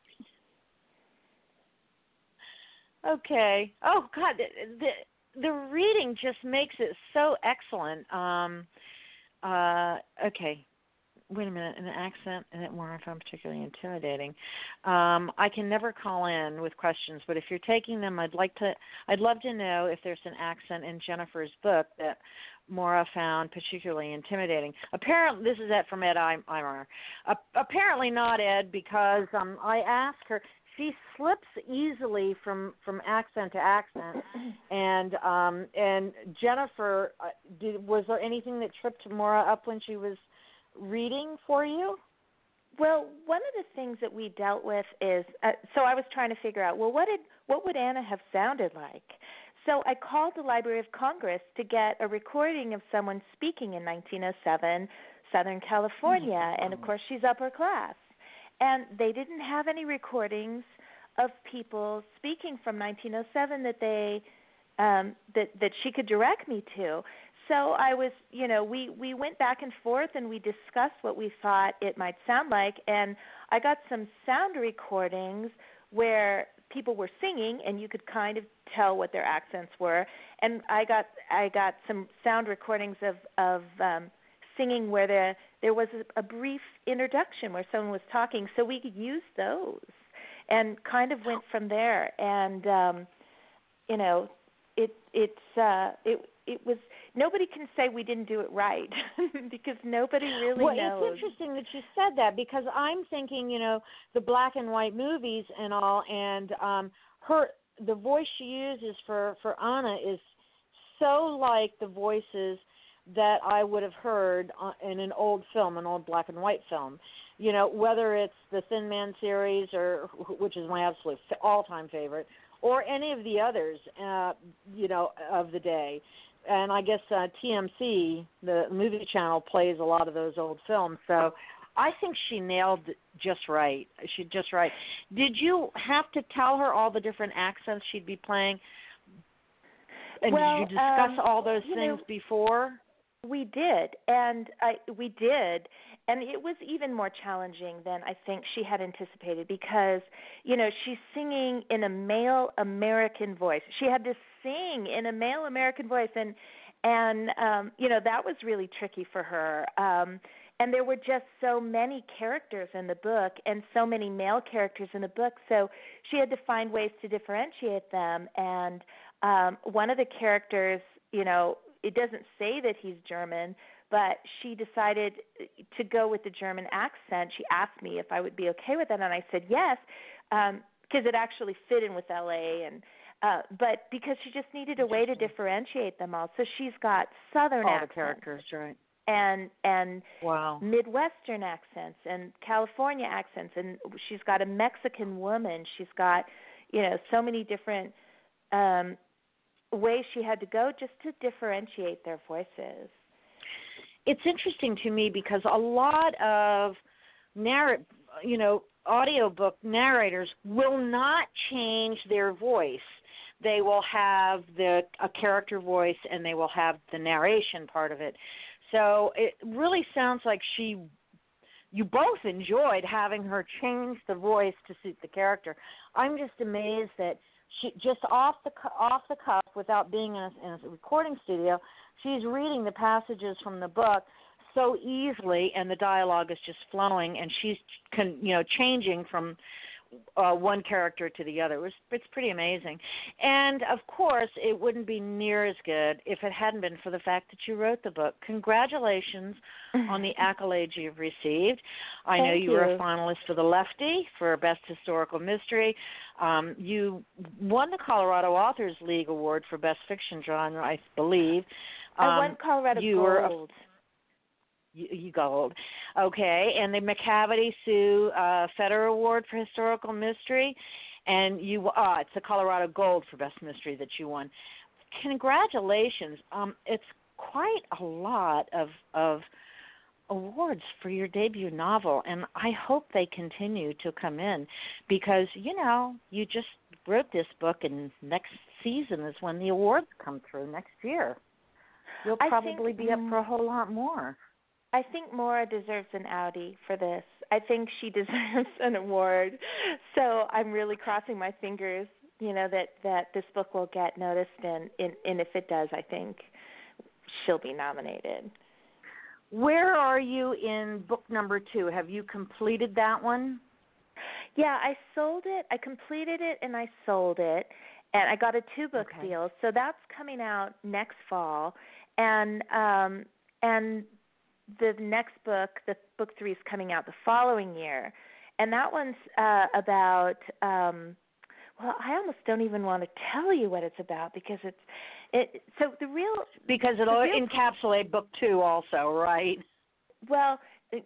Speaker 1: Okay. Oh, God, the, the the reading just makes it so excellent. Um. Uh. Okay. Wait a minute, an accent and it more I found particularly intimidating. Um, I can never call in with questions, but if you're taking them, I'd like to. I'd love to know if there's an accent in Jennifer's book that Maura found particularly intimidating. Apparently, this is Ed from Ed Eimer. Uh, apparently not, Ed, because um, I asked her. She slips easily from, from accent to accent, and um, and Jennifer, uh, did, was there anything that tripped Maura up when she was reading for you?
Speaker 2: Well, one of the things that we dealt with is uh, so I was trying to figure out, well, what did what would Anna have sounded like? So I called the Library of Congress to get a recording of someone speaking in nineteen oh seven, Southern California, mm-hmm. and of course she's upper class. And they didn't have any recordings of people speaking from nineteen oh seven that they um, that that she could direct me to. So I was, you know, we, we went back and forth and we discussed what we thought it might sound like, and I got some sound recordings where people were singing and you could kind of tell what their accents were, and I got I got some sound recordings of of um, singing where the, there was a, a brief introduction where someone was talking, so we could use those and kind of went from there, and um, you know, it it's uh, it it was nobody can say we didn't do it right because nobody really
Speaker 1: well,
Speaker 2: knows.
Speaker 1: Well, it's interesting that you said that because I'm thinking, you know, the black and white movies and all, and um, her the voice she uses for, for Anna is so like the voices that I would have heard in an old film, an old black and white film. You know, whether it's the Thin Man series, or which is my absolute all-time favorite, or any of the others, uh, you know, of the day. And I guess uh, T M C, the movie channel, plays a lot of those old films. So I think she nailed it just right. She just right. Did you have to tell her all the different accents she'd be playing? And
Speaker 2: well,
Speaker 1: did you discuss
Speaker 2: um,
Speaker 1: all those
Speaker 2: you
Speaker 1: things
Speaker 2: know,
Speaker 1: before?
Speaker 2: We did, and I, we did, and it was even more challenging than I think she had anticipated because, you know, she's singing in a male American voice. She had to sing in a male American voice, and and um, you know, that was really tricky for her. Um, and there were just so many characters in the book, and so many male characters in the book, so she had to find ways to differentiate them. And um, one of the characters, you know, it doesn't say that he's German, but she decided to go with the German accent. She asked me if I would be okay with that, and I said yes, um, because it actually fit in with L A, and uh, but because she just needed a way to differentiate them all. So she's got Southern
Speaker 1: all
Speaker 2: accents,
Speaker 1: the characters, right?
Speaker 2: and and
Speaker 1: wow.
Speaker 2: Midwestern accents, and California accents, and she's got a Mexican woman. She's got, you know, so many different Um, ways she had to go just to differentiate their voices.
Speaker 1: It's interesting to me because a lot of narr- you know, audiobook narrators will not change their voice. They will have the a character voice and they will have the narration part of it. So it really sounds like she you both enjoyed having her change the voice to suit the character. I'm just amazed that she just off the off the cuff, without being in a, in a recording studio, she's reading the passages from the book so easily, and the dialogue is just flowing, and she's con, you know changing from uh, one character to the other. It was, it's pretty amazing. And, of course, it wouldn't be near as good if it hadn't been for the fact that you wrote the book. Congratulations on the accolades you've received. I
Speaker 2: Thank
Speaker 1: know you,
Speaker 2: you
Speaker 1: were a finalist for the Lefty for Best Historical Mystery. Um, you won the Colorado Authors League Award for Best Fiction Genre, I believe. Um,
Speaker 2: I won Colorado
Speaker 1: you
Speaker 2: Gold.
Speaker 1: Were a, You, you gold. Okay, and the McCavity Sue uh, Feder Award for Historical Mystery, and you uh, it's the Colorado Gold for Best Mystery that you won. Congratulations. Um, it's quite a lot of, of awards for your debut novel, and I hope they continue to come in because, you know, you just wrote this book, and next season is when the awards come through next year. You'll probably
Speaker 2: think,
Speaker 1: be up for a whole lot more.
Speaker 2: I think Maura deserves an Audi for this. I think she deserves an award. So I'm really crossing my fingers, you know, that, that this book will get noticed, and, and, and if it does, I think she'll be nominated.
Speaker 1: Where are you in book number two? Have you completed that one?
Speaker 2: Yeah, I sold it. I completed it, and I sold it, and I got a two-book
Speaker 1: okay.
Speaker 2: deal. So that's coming out next fall, and um, and the next book, the book three, is coming out the following year, and that one's uh, about. Um, well, I almost don't even want to tell you what it's about because it's it. So the real
Speaker 1: because it'll real, encapsulate book two also, right?
Speaker 2: Well,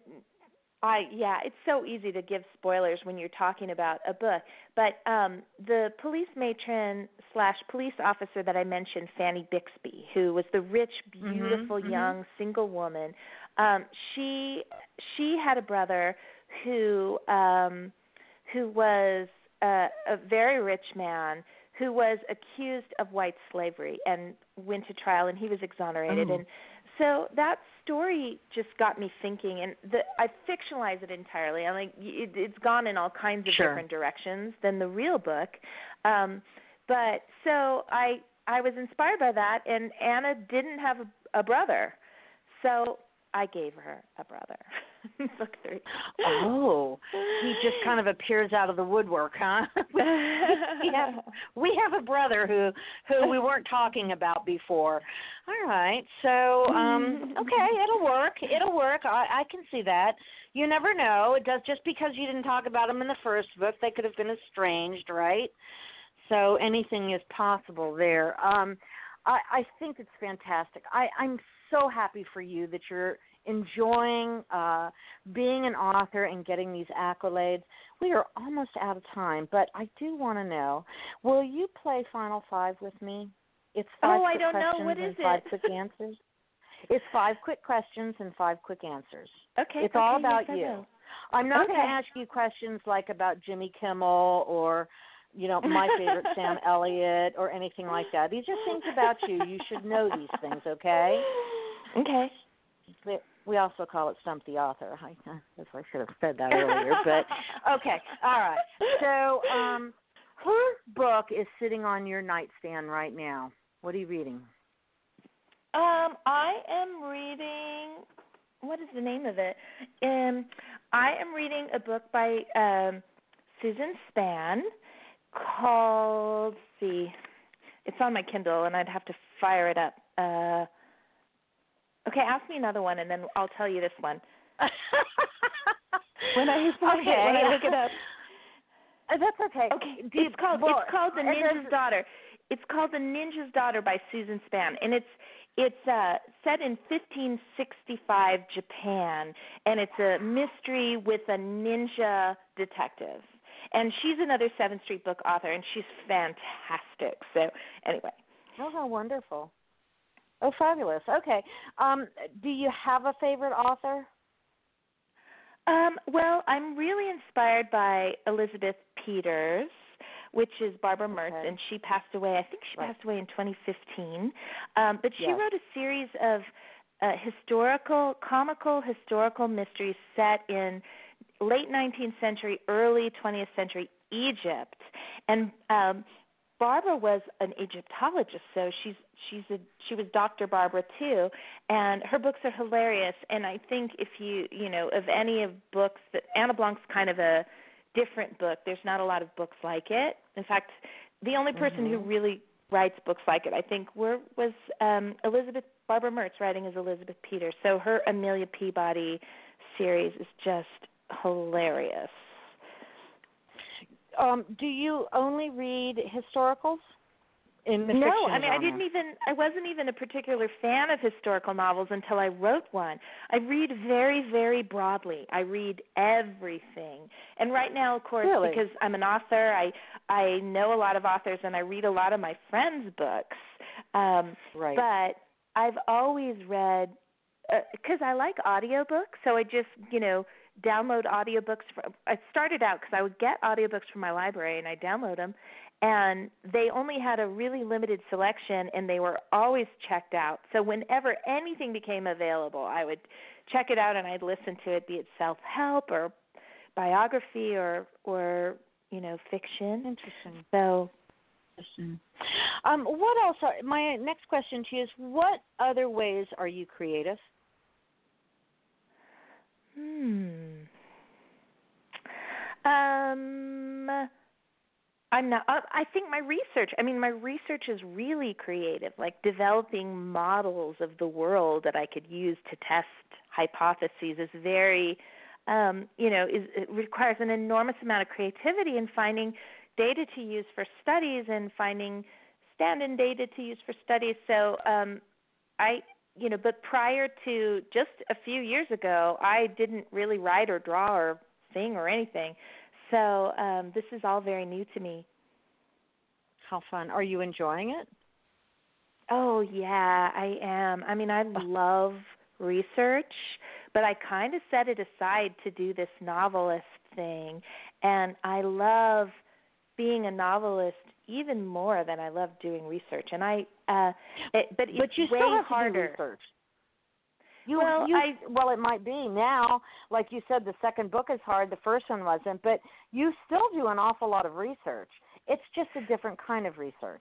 Speaker 2: I yeah, it's so easy to give spoilers when you're talking about a book. But um, the police matron slash police officer that I mentioned, Fanny Bixby, who was the rich, beautiful,
Speaker 1: mm-hmm,
Speaker 2: young,
Speaker 1: mm-hmm.
Speaker 2: single woman, um, she she had a brother who um, who was a, a very rich man who was accused of white slavery and went to trial, and he was exonerated.
Speaker 1: Oh.
Speaker 2: And so that story just got me thinking, and the, I fictionalize it entirely. I'm like, it, it's gone in all kinds of
Speaker 1: sure.
Speaker 2: different directions than the real book. Um, but so I I was inspired by that, and Anna didn't have a, a brother, so I gave her a brother. Book three.
Speaker 1: Oh, he just kind of appears out of the woodwork, huh? we, have, we have a brother who who we weren't talking about before. All right, so um, okay, it'll work. It'll work. I, I can see that. You never know. It does just because you didn't talk about them in the first book, they could have been estranged, right? So anything is possible there. Um, I, I think it's fantastic. I, I'm so happy for you that you're enjoying uh, being an author and getting these accolades. We are almost out of time, but I do want to know, will you play Final Five with me? It's five
Speaker 2: oh,
Speaker 1: quick
Speaker 2: I don't
Speaker 1: questions
Speaker 2: know. What is
Speaker 1: and five
Speaker 2: it?
Speaker 1: quick answers. It's five quick questions and five quick answers.
Speaker 2: Okay.
Speaker 1: It's
Speaker 2: okay,
Speaker 1: all about
Speaker 2: yes,
Speaker 1: you. I'm not
Speaker 2: okay.
Speaker 1: going to ask you questions like about Jimmy Kimmel or, you know, my favorite Sam Elliott or anything like that. These are things about you. You should know these things, okay?
Speaker 2: Okay.
Speaker 1: We, we also call it Stump the Author. I, I guess I should have said that earlier, but okay. All right. So, um, whose book is sitting on your nightstand right now? What are you reading?
Speaker 2: Um, I am reading. What is the name of it? Um, I am reading a book by um, Susan Span called. Let's see, it's on my Kindle, and I'd have to fire it up. Uh, okay, ask me another one, and then I'll tell you this one. when I find
Speaker 1: okay.
Speaker 2: it, when I look it up.
Speaker 1: Uh, that's okay.
Speaker 2: Okay,
Speaker 1: Do you,
Speaker 2: it's called
Speaker 1: well,
Speaker 2: it's called The Ninja's Daughter. It's called The Ninja's Daughter by Susan Span, and it's it's uh, set in fifteen sixty-five Japan, and it's a mystery with a ninja detective. And she's another Seventh Street book author, and she's fantastic. So anyway.
Speaker 1: Oh, how wonderful. Oh, fabulous. Okay. Um, do you have a favorite author?
Speaker 2: Um, well, I'm really inspired by Elizabeth Peters, which is Barbara Mertz,
Speaker 1: okay.
Speaker 2: and she passed away, I think she
Speaker 1: right.
Speaker 2: passed away in twenty fifteen. Um, but she
Speaker 1: yes.
Speaker 2: wrote a series of uh, historical, comical historical mysteries set in late nineteenth century, early twentieth century Egypt. And um, Barbara was an Egyptologist, so she's she's a she was Doctor Barbara too, and her books are hilarious. And I think if you you know of any of books that Anna Blanc's kind of a different book. There's not a lot of books like it. In fact, the only person
Speaker 1: mm-hmm.
Speaker 2: who really writes books like it, I think, were was um, Elizabeth Barbara Mertz, writing as Elizabeth Peters. So her Amelia Peabody series is just hilarious.
Speaker 1: Um, do you only read historicals? In the
Speaker 2: no,
Speaker 1: fiction
Speaker 2: I mean,
Speaker 1: genre?
Speaker 2: I didn't even, I wasn't even a particular fan of historical novels until I wrote one. I read very, very broadly. I read everything. And right now, of course,
Speaker 1: really?
Speaker 2: because I'm an author, I I know a lot of authors, and I read a lot of my friends' books. Um,
Speaker 1: right.
Speaker 2: But I've always read, because uh, I like audiobooks, so I just, you know, download audiobooks. From, I started out because I would get audiobooks from my library, and I download them. And they only had a really limited selection, and they were always checked out. So whenever anything became available, I would check it out, and I'd listen to it, be it self-help or biography or, or you know, fiction.
Speaker 1: Interesting.
Speaker 2: So,
Speaker 1: um, what else? Are, my next question to you is, what other ways are you creative?
Speaker 2: Hmm. Um... I'm not. I think my research. I mean, my research is really creative, like developing models of the world that I could use to test hypotheses is very, um, you know, is, it requires an enormous amount of creativity in finding data to use for studies and finding stand-in data to use for studies. So, um, I, you know, but prior to just a few years ago, I didn't really write or draw or sing or anything. So um, this is all very new to me.
Speaker 1: How fun. Are you enjoying it?
Speaker 2: Oh, yeah, I am. I mean, I love research, but I kind of set it aside to do this novelist thing. And I love being a novelist even more than I love doing research. And I, uh, it, but it's
Speaker 1: but you
Speaker 2: way
Speaker 1: still have
Speaker 2: harder.
Speaker 1: To do research. You,
Speaker 2: well,
Speaker 1: you,
Speaker 2: I,
Speaker 1: well, it might be now. Like you said, the second book is hard. The first one wasn't. But you still do an awful lot of research. It's just a different kind of research.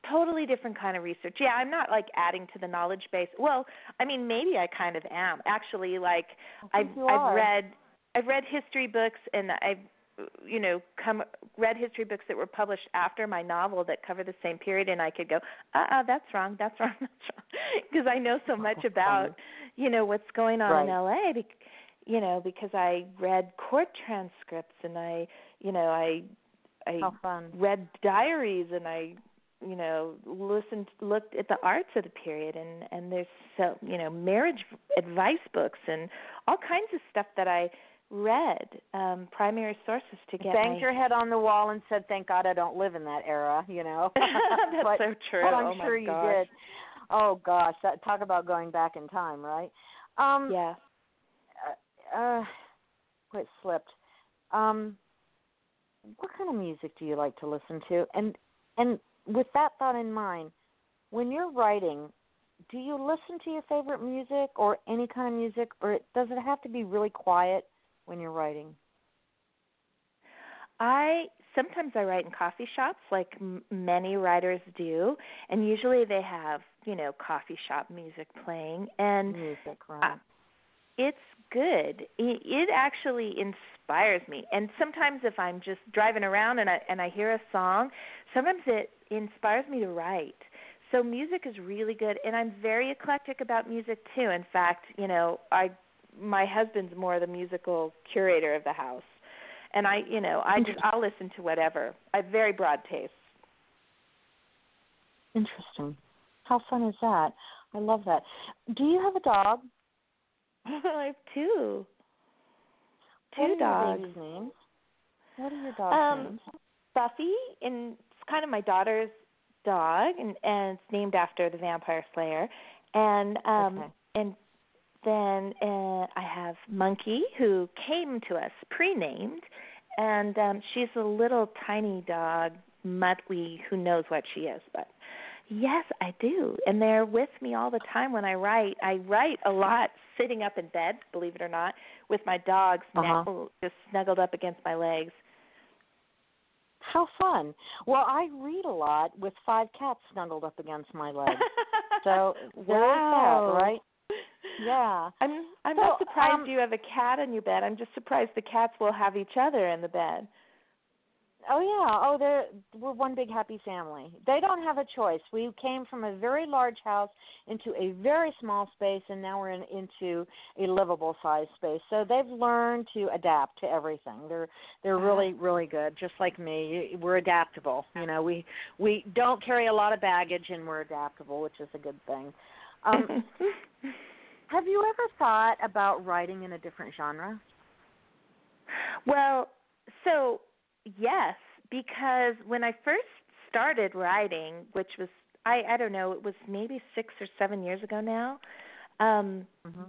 Speaker 2: totally different kind of research. Yeah, I'm not like adding to the knowledge base. Well, I mean, maybe I kind of am. Actually, like I've I've read I've read history books, and I've you know come read history books that were published after my novel that cover the same period, and I could go, uh-uh, that's wrong, that's wrong, that's wrong, because I know so much about you know what's going on
Speaker 1: right.
Speaker 2: in L A. Because, you know, because I read court transcripts, and I you know I I
Speaker 1: How fun.
Speaker 2: read diaries, and I you know, listened, looked at the arts of the period, and, and there's so, you know, marriage advice books and all kinds of stuff that I read, um, primary sources to get.
Speaker 1: Banged
Speaker 2: my...
Speaker 1: your head on the wall and said, "Thank God I don't live in that era," you know.
Speaker 2: That's
Speaker 1: but,
Speaker 2: so true.
Speaker 1: But I'm
Speaker 2: oh
Speaker 1: sure
Speaker 2: my
Speaker 1: you
Speaker 2: gosh.
Speaker 1: did. Oh gosh, that, talk about going back in time, right? Um,
Speaker 2: yeah.
Speaker 1: Uh, uh, it slipped. Um, what kind of music do you like to listen to? And and with that thought in mind, when you're writing, do you listen to your favorite music or any kind of music, or does it have to be really quiet when you're writing?
Speaker 2: I sometimes I write in coffee shops, like m- many writers do, and usually they have, you know, coffee shop music playing, and
Speaker 1: music, right?
Speaker 2: Uh, it's good. It, it actually inspires me. And sometimes if I'm just driving around and I and I hear a song, sometimes it inspires me to write. So music is really good, and I'm very eclectic about music too. In fact, you know, I my husband's more the musical curator of the house. And I, you know, I just I'll listen to whatever. I have very broad tastes.
Speaker 1: Interesting. How fun is that? I love that. Do you have a dog?
Speaker 2: I have two. Two
Speaker 1: what are
Speaker 2: dogs.
Speaker 1: Your babies' names? What are your dogs'
Speaker 2: um,
Speaker 1: names?
Speaker 2: Buffy, and it's kind of my daughter's dog, and, and it's named after the Vampire Slayer. And um,
Speaker 1: okay.
Speaker 2: and then uh, I have Monkey, who came to us pre-named, and um, she's a little tiny dog, Muttley, who knows what she is, but. Yes, I do. And they're with me all the time when I write. I write a lot sitting up in bed, believe it or not, with my dogs
Speaker 1: uh-huh.
Speaker 2: ne- just snuggled up against my legs.
Speaker 1: How fun. Well, I read a lot with five cats snuggled up against my legs. So there
Speaker 2: wow.
Speaker 1: is that, right? Yeah.
Speaker 2: I'm I'm
Speaker 1: so,
Speaker 2: not surprised
Speaker 1: um,
Speaker 2: you have a cat in your bed. I'm just surprised the cats will have each other in the bed.
Speaker 1: Oh, yeah. Oh, they're, we're one big happy family. They don't have a choice. We came from a very large house into a very small space, and now we're in, into a livable size space. So they've learned to adapt to everything. They're they're really, really good, just like me. We're adaptable. You know, we, we don't carry a lot of baggage, and we're adaptable, which is a good thing. Um, have you ever thought about writing in a different genre?
Speaker 2: Well, so... Yes, because when I first started writing, which was, I, I don't know, it was maybe six or seven years ago now, um,
Speaker 1: mm-hmm.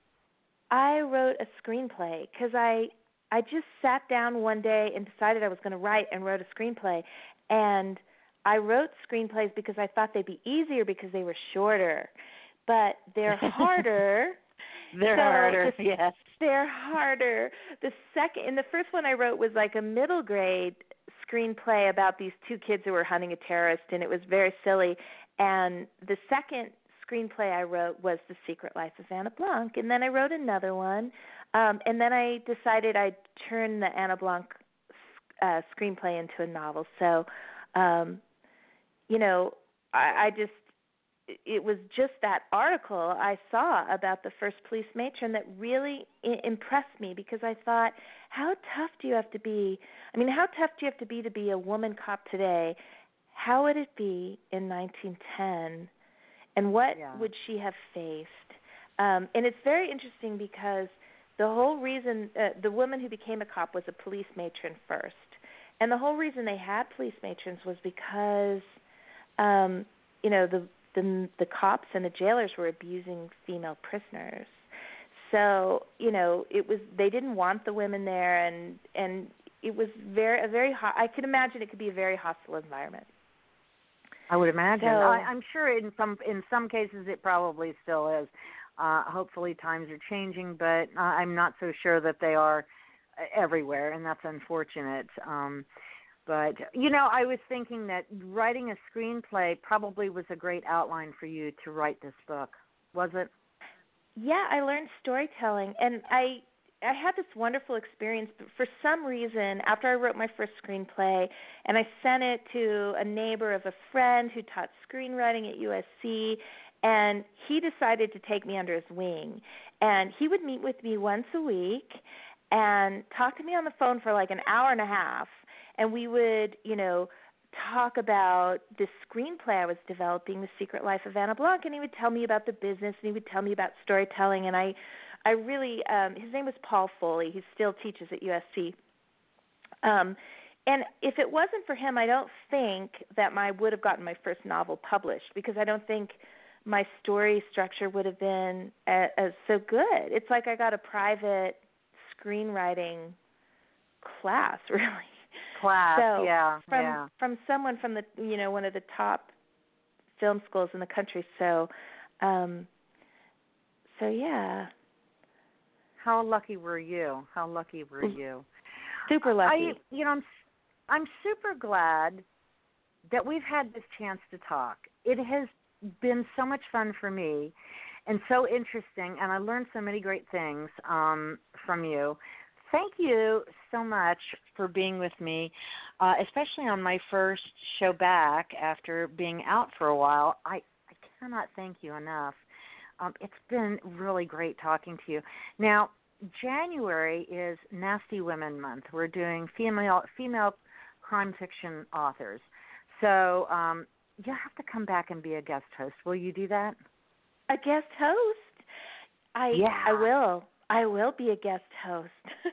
Speaker 2: I wrote a screenplay because I, I just sat down one day and decided I was going to write and wrote a screenplay. And I wrote screenplays because I thought they'd be easier because they were shorter. But they're harder.
Speaker 1: They're
Speaker 2: so
Speaker 1: harder,
Speaker 2: the,
Speaker 1: yes.
Speaker 2: They're harder. The second, and the first one I wrote was like a middle grade screenplay about these two kids who were hunting a terrorist, and it was very silly. And the second screenplay I wrote was The Secret Life of Anna Blanc, and then I wrote another one, um, and then I decided I'd turn the Anna Blanc uh, screenplay into a novel. So, um, you know, I, I just. It was just that article I saw about the first police matron that really I- impressed me because I thought, how tough do you have to be? I mean, how tough do you have to be to be a woman cop today? How would it be in nineteen ten? And what
Speaker 1: yeah.
Speaker 2: would she have faced? Um, and it's very interesting because the whole reason uh, the woman who became a cop was a police matron first. And the whole reason they had police matrons was because, um, you know, the The, the cops and the jailers were abusing female prisoners. So, you know, it was they didn't want the women there, and and it was very a very ho- I could imagine it could be a very hostile environment.
Speaker 1: I would imagine.
Speaker 2: So,
Speaker 1: I, I'm sure in some in some cases it probably still is. Uh, hopefully times are changing, but uh, I'm not so sure that they are everywhere, and that's unfortunate. Um, But, you know, I was thinking that writing a screenplay probably was a great outline for you to write this book, was it?
Speaker 2: Yeah, I learned storytelling, and I I had this wonderful experience. But for some reason, after I wrote my first screenplay, and I sent it to a neighbor of a friend who taught screenwriting at U S C, and he decided to take me under his wing. And he would meet with me once a week and talk to me on the phone for like an hour and a half. And we would, you know, talk about this screenplay I was developing, The Secret Life of Anna Blanc, and he would tell me about the business, and he would tell me about storytelling. And I, I really, um, his name was Paul Foley. He still teaches at U S C. Um, and if it wasn't for him, I don't think that I would have gotten my first novel published, because I don't think my story structure would have been as, as so good. It's like I got a private screenwriting class, really.
Speaker 1: Class,
Speaker 2: so
Speaker 1: yeah,
Speaker 2: from,
Speaker 1: yeah.
Speaker 2: From someone from the, you know, one of the top film schools in the country. So, um, so yeah.
Speaker 1: How lucky were you? How lucky were you?
Speaker 2: Super lucky.
Speaker 1: I, you know, I'm, I'm super glad that we've had this chance to talk. It has been so much fun for me and so interesting, and I learned so many great things um, from you. Thank you so much for being with me, uh, especially on my first show back after being out for a while. I, I cannot thank you enough. Um, it's been really great talking to you. Now, January is Nasty Women Month. We're doing female female crime fiction authors. So um, you'll have to come back and be a guest host. Will you do that?
Speaker 2: A guest host? I
Speaker 1: yeah.
Speaker 2: I will. I will be a guest host.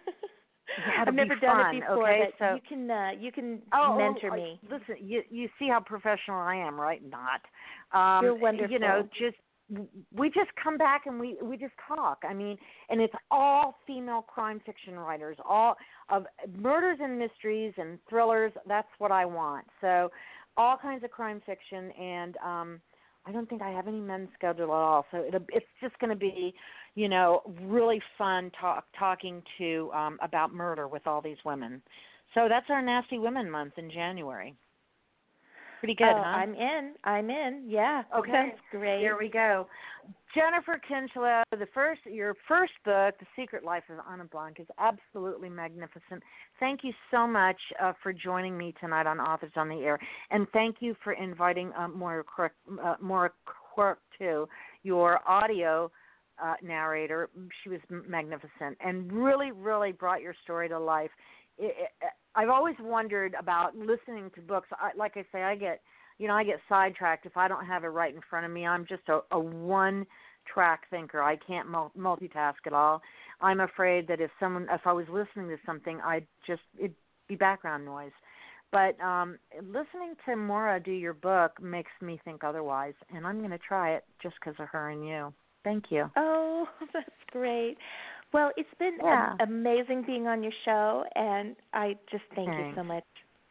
Speaker 1: Yeah,
Speaker 2: I've never
Speaker 1: be
Speaker 2: done
Speaker 1: fun,
Speaker 2: it before.
Speaker 1: Okay,
Speaker 2: but
Speaker 1: so
Speaker 2: you can uh, you can
Speaker 1: oh,
Speaker 2: mentor
Speaker 1: oh,
Speaker 2: me.
Speaker 1: Listen, you you see how professional I am, right? Not. Um,
Speaker 2: You're wonderful.
Speaker 1: You know, just we just come back and we we just talk. I mean, and it's all female crime fiction writers, all of murders and mysteries and thrillers. That's what I want. So, all kinds of crime fiction, and um, I don't think I have any men scheduled at all. So it'll, it's just going to be, you know, really fun talk, talking to um, about murder with all these women. So that's our Nasty Women Month in January. Pretty good,
Speaker 2: oh,
Speaker 1: huh?
Speaker 2: I'm in. I'm in. Yeah.
Speaker 1: Okay.
Speaker 2: Sounds great.
Speaker 1: There we go. Jennifer Kinchelow, the first, your first book, The Secret Life of Anna Blanc, is absolutely magnificent. Thank you so much uh, for joining me tonight on Authors on the Air, and thank you for inviting uh, Maura Quirk, uh, Maura Quirk too, your audio uh, narrator. She was magnificent and really, really brought your story to life. It, it, I've always wondered about listening to books. I, like I say, I get, you know, I get sidetracked if I don't have it right in front of me. I'm just a, a one-track thinker. I can't multitask at all. I'm afraid that if someone, if I was listening to something, I'd just, it'd be background noise. But um, listening to Maura do your book makes me think otherwise, and I'm going to try it just because of her and you. Thank you.
Speaker 2: Oh, that's great. Well, it's been
Speaker 1: yeah.
Speaker 2: a- amazing being on your show, and I just thank
Speaker 1: Thanks.
Speaker 2: you so much.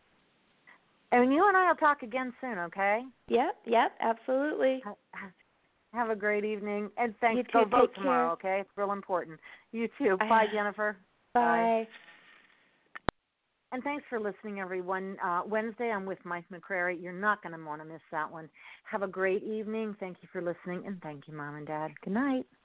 Speaker 1: And you and I will talk again soon, okay?
Speaker 2: Yep, yep, absolutely.
Speaker 1: Have a great evening, and thanks.
Speaker 2: You
Speaker 1: Go
Speaker 2: too.
Speaker 1: vote
Speaker 2: Take
Speaker 1: tomorrow,
Speaker 2: care.
Speaker 1: okay? It's real important. You too. Bye, Jennifer.
Speaker 2: Bye.
Speaker 1: Bye. And thanks for listening, everyone. Uh, Wednesday, I'm with Mike McCrary. You're not going to want to miss that one. Have a great evening. Thank you for listening, and thank you, Mom and Dad. Good night.